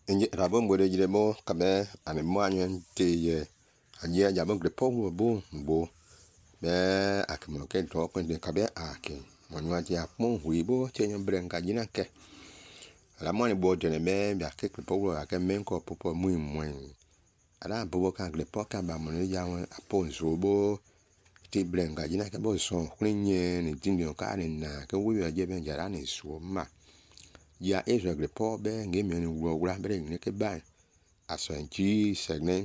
Inje rabon bode jire bo kabe ani mo anyen te ye anye jabo grepo bo be akimo ke to ko de kabe ake mo nwa ti apon hui bo che nyo brenga jina ke la mo ni bo de me be ake grepo wo ake men ko popo mu mwen ala bo ka grepo ka ba mo ni ya won apon zo bo ti brenga jina ke bo so kunye ni tindi ka ni na ke wi ya je ben jara ni so ma ya Israel grepo be ngemi ni wo wura bre ni ke ba asanchi segne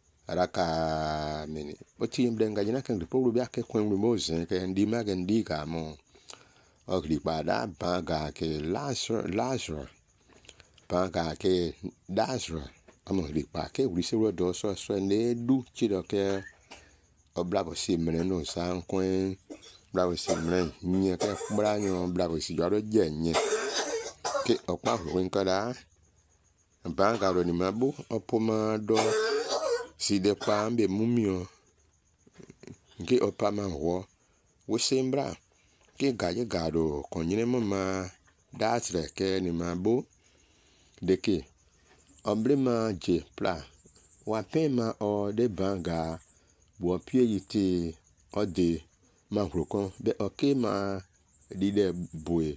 araka mini oti mblenga jina kan ripo bi ake kwen mo zen ke ndi maga ndi ka mo ogri pada baga ke lazaro baga ke lazaro amo ri pa ke ri se ro do so ne du chi do ke oblabo si mene no san kwen bravo si mene nye ke branyo bravo si joro je nye ke okpa hu nkada baga ro ni mabu opoma do si de pa mbe mumio nke opama ho wo sembra ke gaje gado konyine mama datre ke ni mabo deke ombrema je pla wa pema o de banga bo pie yiti o de mahrokon be oke ma di de boe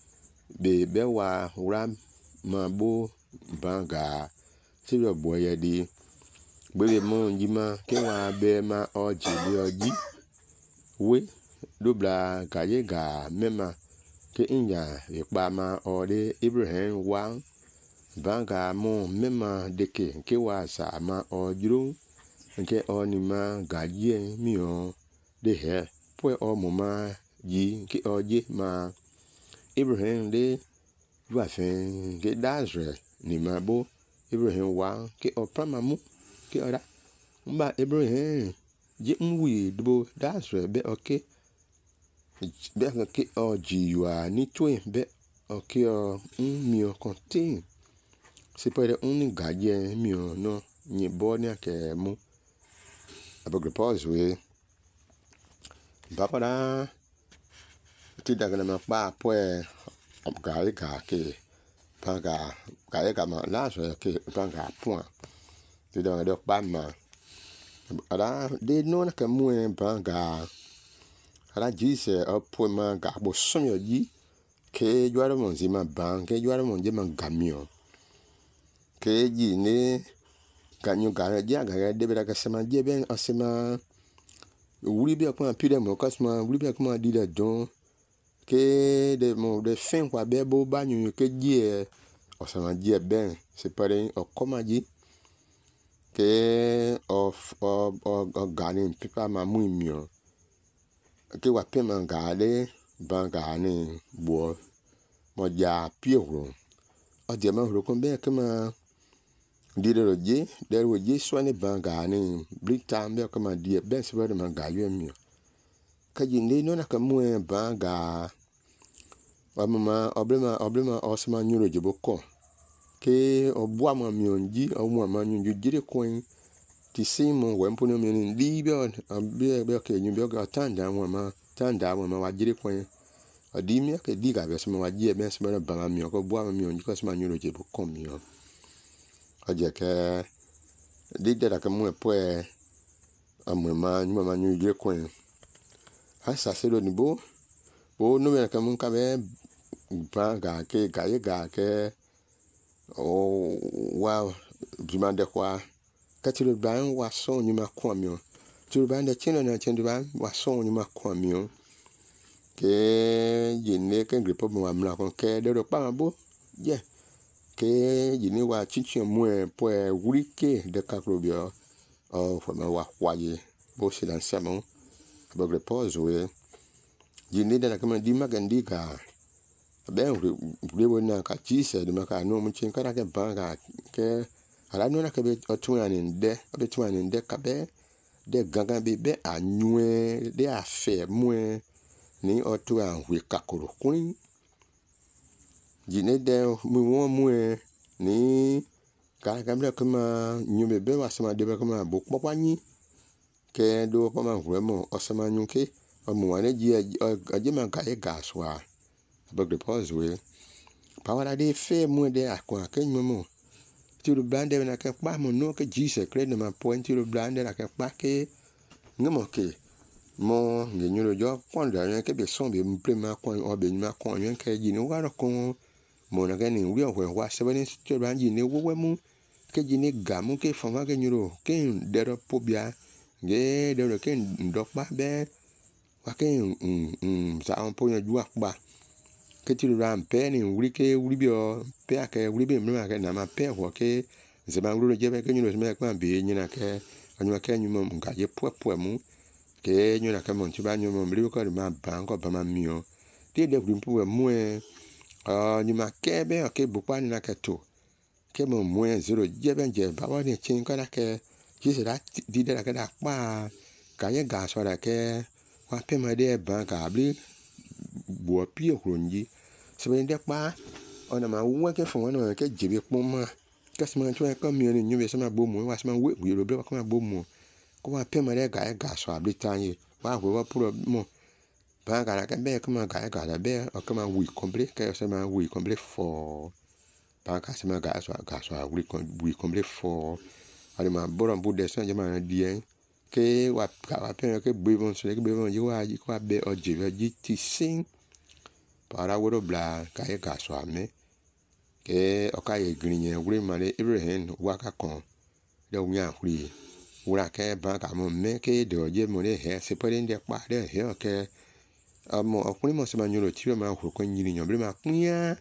be wa ram mabo banga sibyo boye di bebe mo njima ke wa be ma oji bi oji we dobla gaye ga mema ke inya ipa ma ode Abraham wa banga mo mema deke ke wa sa ma ojuro nke oni ma gaye mi o de he pwe o mo ma ji ke oje ma Abraham de wa fen ke dazre ni ma bo Abraham wa ke opama mu ke ora mba Abraham je nwi do dazre be okay be ke oji wa ni twe be okay o mi o kontin se pere un gaje mi o no ni bonia ke mu abogre pause we bapara ti daga na pa pwe gari ga ke panga gari ga ma lazre ke panga point ti daga do pa ma ara de no na ke mu panga ala jise opo ma ga bo somyo ji ke jwaro mon zima ban ke jwaro mon je man gamio ke ji ne ganyu ga ja ga de bera ka sema je ben asema wuri bi akwa pide mo kasma wuri bi akwa di da don ke de mo de fin kwa be bo banyu ke je osama je ben se pare o koma ji ke of ganin pipa ma mu mio ke wa pema ngale banga ni bo mo ja piero o de ma ro kon be ke ma dire roje der roje swani banga ni brita be ke ma die ben se be ma ga yo mi ka ji ne no na ka mu banga wa mama oblema osma nyuro je boko ke obwa ma mi onji o mo ma nyu jire koin ti simo wempo no mi ni libyo be ke nyu be ga tanda ma wa jire koin adimi ke diga be sama wa jie be sama ba mi ko bwa mi onji ko sama nyuro je boko mi o aje ke digda ka mu e amema nyu ma nyu jire koin asa se do ni bo no me ka mun ka be ba ga ke o wow bimande kwa katiro ban wa so nyuma kwa mi o tiro ban de chino na chendo ban wa so nyuma kwa mi o ke yine ke gripo mo amla kon ke de ro pa bo je ke yine wa chichi mu po wuri ke de kakrobio o fo ma wa kwaye bo si dan samo bo gripo we yine de na kama di magandika ben rebo na ka chise de maka no mu chin kara ke banga ke ala no na ke be otuani de ka be de ganga be anwe de afe mwe ni otu an we kakoro kun jine de mu mwe ni ka gamle kuma nyume be wasama de be kuma bo popani ke do kuma vremo osama nyuke o mu ane ji ajema ka e gaswa abog de pause we pawara de fe mu de akwa kenyomo tiro blande na ke pa mo no ke Jesus Christ na point tiro blande na ke pa ke ngamo ke mo ngenyoro jo kwanda ne ke be son be mprema kon obe nyima kon yen ke ji ni wa kon mo na ke ni wi o wa se bani tiro blande ni wo mu ke ji ni gamu ke fama ke nyoro ke dero pobia ge dero ke ndokpa be wa ke za on po nya ju akpa ke tiro ram pe ni wuri ke wuri bio pe ake wuri be mma ke na ma pe ho ke zeba wuri je be ke nyoro me kwa be nyina ke anyu ke nyu mo nga je puapua mu ke nyona ke mon tiba nyu mo mri ko ma ban ko ba ma mio ti de wuri pu mu nyu ma ke be ke bu pa ni na ke to ke mo mu zero je be je ba wa ni chin ka na ke ji se da di de ke da pa ka ye ga so da ke wa pe ma de ban ka bli bo pie kronji sebe de pa ona ma wo ke fon ona ke jibe pon ma ke sema to ke mi ni nyube sema bo mu wa sema we ro be ko ma bo mu ko wa pe ma de ga so abli tanye wa wo pro mo ba ga ke be ko ma ga da be o ko ma wi complete ke sema wi complete for ba ka sema ga so wi complete for ali ma bo ron bu de so je ma die ke wa pe ke be bon so ke be bon ji wa ji ko be o jibe ji ti sin para woro bla ka ye ga so ame ke o ka ye grinye wuri mane Ibrahim waka kon de unya huri wura ke ba ka mo me ke de oje mo le he se pere nde pa de he o ke mo okuni mo se ma nyuro tiro ma huru ko nyiri nyo bre ma kunya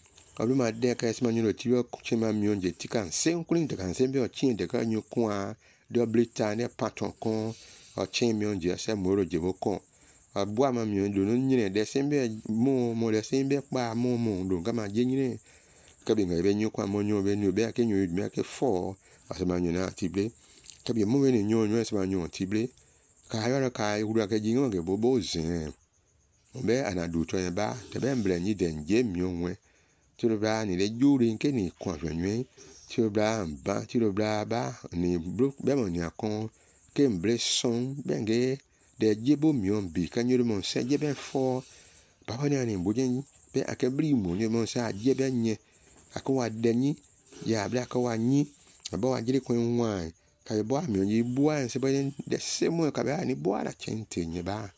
o ma de ka se ma nyuro tiro che ma mi onje tikan se nkuni de kan se be o chin de ka nyu kwa de oblita ne paton kon o chin mi onje se mo ro je bo kon abua ma mi onjo no nyine de se be mo de se be pa mo do ka ma je nyine kabi ngai nyu kwa mo nyu be nyu be ke nyu me ke fo asema nyu na tible kabi mo be nyu asema nyu tible ka yo ka uru ka jingo ke bobo zin mo be ana du to ba te be mble ni den je mi onwe tiro bra ni le juri nke ni kwa nyu tiro bra ba tiro bra ba ni bro be mo ni akon ke mble son benge de jebo mi on bi ka nyu mo se je be fo baba ni ani bojen be akabri mo nyu mo sa je be nye akwa denyi ya bla akwa nyi aba wa jiri kwen nwan ka bo ami onyi bua se be de semu ka ba ni bua la chente nye ba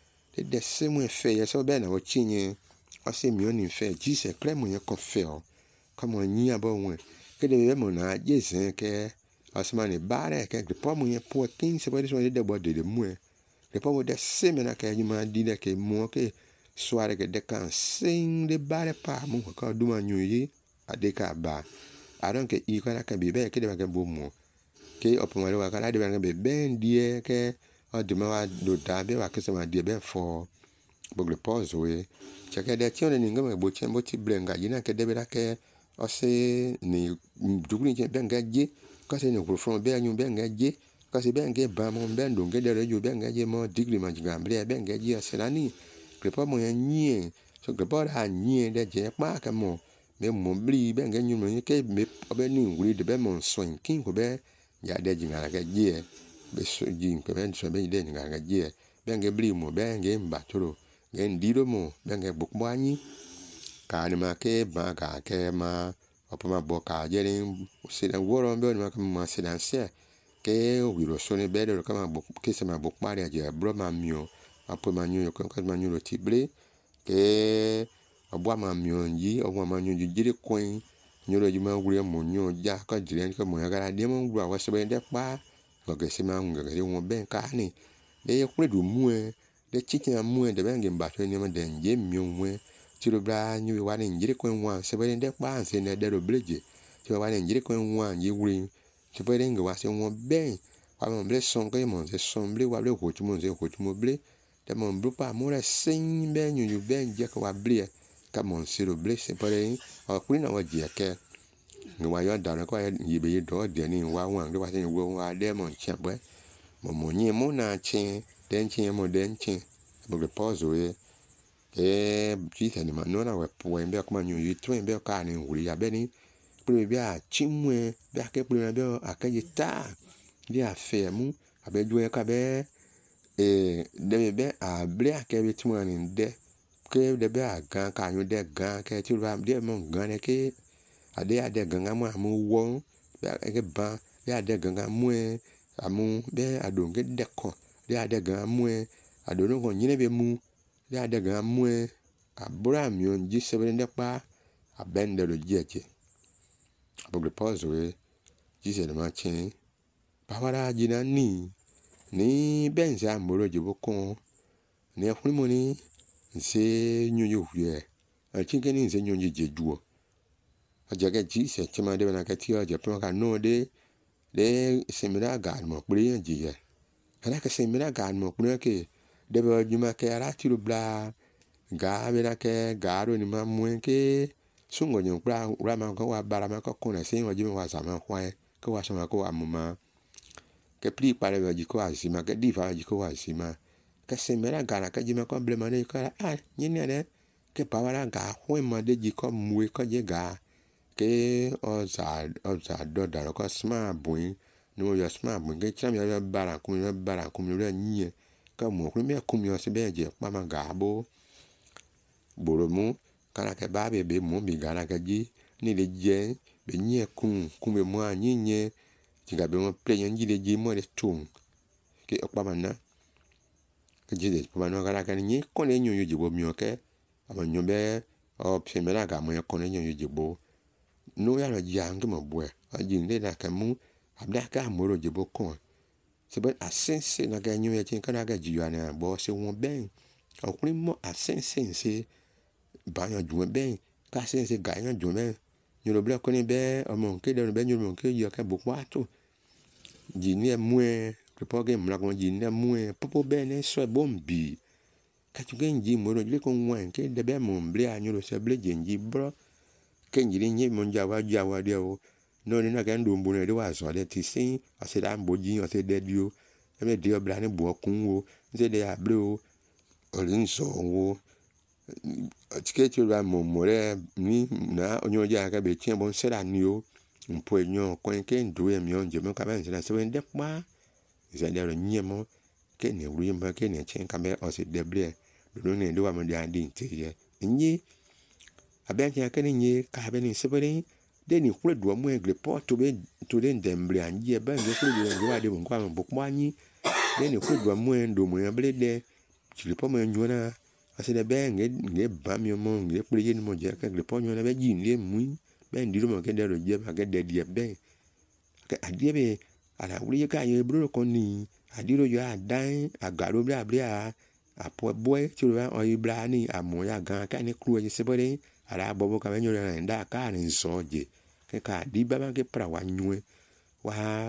de semu fe ye so be na wo chinye o se mi oni fe ji se kremu ye ko fe o kama nyi aba won ke de be mo na je sen ke asma ni bare ke de po mo ye po kin se be de bo de mu de po de semu na ka nyuma di de ke mo ke soare ke de kan sing de bare pa mo ka duma nyu yi adeka ba aron ke i kana ka be ke de ba ke bomo ke opomare wa kana de ba ke be ben die ke o de ma do da be wa ke se ma die be fo bogle pause we cheke de tione ni ngam bo chen bo ti blenga yina ke de be ke o se ni dugni je ben ga je ka se ni ko from be anyu ben ga je ka se ben ga ba mo ben do ge de re ju ben ga je mo digri ma jiga ble ben ga je selani ke po mo yin so ke po ha yin de je pa ka mo me mo bli be nge nyu mo ke me obe ni wuri de be mo so kin ko be ya de jinga ga je be so jin ko be so be de jinga ga je be nge bli mo be nge mba toro nge ndiro mo be nge buk mo anyi ka ni ma ke ba ga ke ma opo ma bo ka je ni se da woro be ma ka ma se dan se ke wi ro so ni be de ka ma buk ke se ma buk pa de je bro ma mio apo ma nyu ko ka ma nyu ro ti ble ke abwa ma mionji o ma nyu jiri kwen nyoro jima wure mo nyu ja ka dire ko mo gara de mo gwa wa sebe de pa ko ge se ma ngu ge wo ben ka ni de ye kure du mu de chikin mu de ben ge mba to ni mo de nje mi onwe tiro bra nyu wa ni jiri kwen wa sebe de pa se ne de ro bleje tiro wa ni jiri kwen wa yi wure sebe de nge wa se wo ben wa mo ble son ko mo se son ble wa ble ko ti mo se ko ti mo ble de mo blu pa mo re sin ben nyu ben je ko wa ble mon siro blesse pare o kuri na waje ke ni wa yo da ko yi be do de ni wa wan de wa se wo wa de mon chebwe mo nyi mo na chin den chin mo den chin bo le pause we ji se ni ma no na we po en be ko ma nyu yi twen be ka ni wuri ya be ni pre be a chinwe be a ke pre be a ke yi ta di a fe mu abe ju e ka be de be a ble a ke be twen ni de ke de be a gan ka nyu de gan ke ti ra de mo gan ke ade gan mo amu wo be ban be ade ganga mue amu be adonge deko be ade ganga mue adono ko nyine be mu be ade ganga mue abura mi onji sebe ndekpa abende lo jeje abogre pause we jise de machin bawara jina ni benza moro jiboko ni afrimoni nse nyonyo hwe achinke ni nse nyonyo jejuo ajaga jise chema de na katio je pon ka no de semira ga mo pure jiye ana ka semira ga mo pure ke de be juma ke ara tiro bla ga be na ke garo ni mamwe ke sungo nyo bra rama ko wa barama ko kona se wa jima wa sama kwa ko wa sama ko amuma ke pri pare be jiko asima ke difa jiko asima ke semira ga na ka jima ko blema ne ko nyine ne ke pawara ga hwema de jiko mwe ko je ga ke oza do da ko sma buin no yo sma buin ke cham yo bara kum yo nye ka mo ko me kum yo se be je pa ma ga bo boromu kana ke ba be mo bi ga na ka ji ni le je be nye kum be mo nye ti ga be mo pre yen ji le ji mo le tum ke pa ma na ke ji de pa ma no ga ka ni ko le nyu ji bo mi o ke ama nyu be o pse me la ga mo ko le nyu ji bo no ya lo jang mo bwe ajin le na ka mu abda ka moro je boko se be asense na ga nyu ya tin kana ga ji ya na bo se won ben okuri mo asense se ba yan ju ben ka sense ga yan ju ben nyu lo bla ko ni be omo ke de be nyu mo ke yo ka bo kwa to ji ni mu e po ge mo la ko ji ni mu e popo be ne so bombi ka tu gen ji mo lo le ko wan ke de be mo ble anyu lo se ble jenji bro kenjiri nye monjawa jawa dio no ni na kan do mbo ne de wa so de ti sin ase da mboji ase de dio e dio bla ni bo kun wo se de abre o olin so wo tiketi ba mo more ni na onyo ja ka be tien bon se da ni o mpo enyo kon ke ndo e mi onje mo ka ba se na se de pa se de ro nye mo ke ne wuri mba ke ne chen ka be ase de bre do ne do wa mo dia din ti ye nyi abenja kene nye ka be ni sebere de ni kure do mo egle po to de ndembre anje ba nge kure do wa de bo kwa mo kwa anyi de ni kure do mo endo mo eble de chiri po mo nyona ase de be nge ba mi mo nge kure ye ni mo je ka egle po nyona be ji ni mu be ndiro mo ke de ro je ba ke de die be ke adie be ala wuri ka ye bro ko ni adiro yo adan agaro bla bla apo boy chiri wa o ibra ni amo ya gan ka ni kure ye sebere ara bobo ka benyo na nda ka ni soje ke ka di baba ke pra wa nyue wa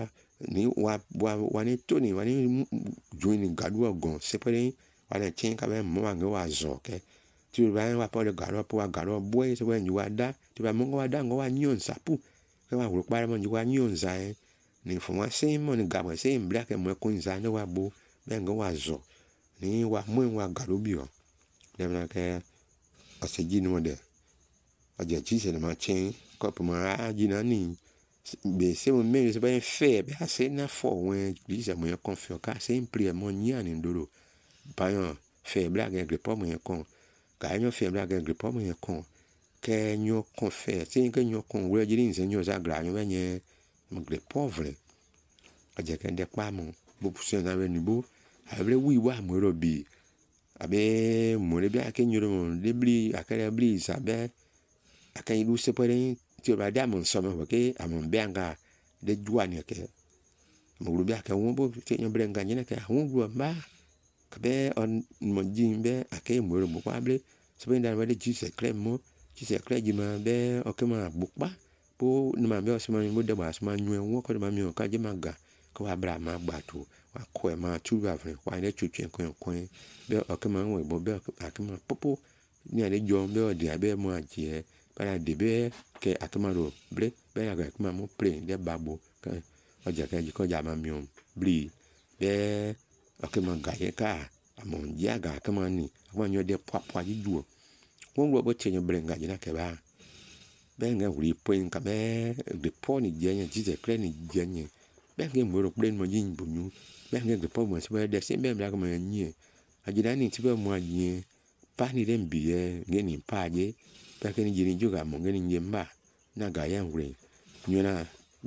ni to ni wa ni join gadu ogon sepere wa na chen ka be mo wa ngo wa zo ke ti ba wa po de gadu po wa gadu boy se wa nyu wa da ti ba mo wa da ngo wa nyon sapu ke wa ru pa mo nyu wa nyon za ni fo wa se mo ni ga mo se mbla ke mo ko nza no wa bo be ngo wa zo ni wa mo wa gadu bi o de na ke aseji ni mo de aja jise de machin ko po ma jina ni be se mo me se ba fe be ase na fo wen jise mo confio ka se impli mo nya ni ndoro ba yo fe bla ge po mo kon ka nyo fe bla ge po mo kon ke nyo kon fe se ke nyo kon we jiri nse nyo za gra nyo be nye mo gre pauvre aja ke de pa mo bo pusen na be ni bo able wi wa mo ro bi abe mo le bi ake nyo mo de bli akere bli sa be aka ilu separe ti ba da mon so mo ke amon benga de juani ke mo lu bia ke won bo ti nyo brenga nyine ke won lu ba ke be on mo jimbe ake mo ro bo kwa ble so be nda de jise kremo jise kre jima be o ke ma bu pa bo ni ma be o se ma mo de ba se ma nyu won ko de ma mi o ka je ma ga ko wa bra ma gba to wa ko e ma tu ba fre kwa ne chuchu ko be o ke ma won bo be ake ma popo ni ale jo be o di abe mo aje para debe ke atomaro ble be ya ga kuma mo pre de babo ke oja ke ko ja ma mi bli be okema ga ye ka amon ya ga kama ni wa nyo de pwa ji duo won wo bo chenyo ble ga jina ke ba be nga wuri point ka be de po ni je nya ji ze kre ni je nya be nga mo ro ple mo yin bu nyu be nga de po mo se be de se be bla ga ma nyi ajida ni ti be mo anyi pa ni de mbiye ngeni pa je pa ke ni jiri juga mo ngeni nyemba na ga ya ngure nyona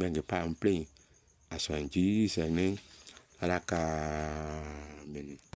benge palm play aswan ji sene alaka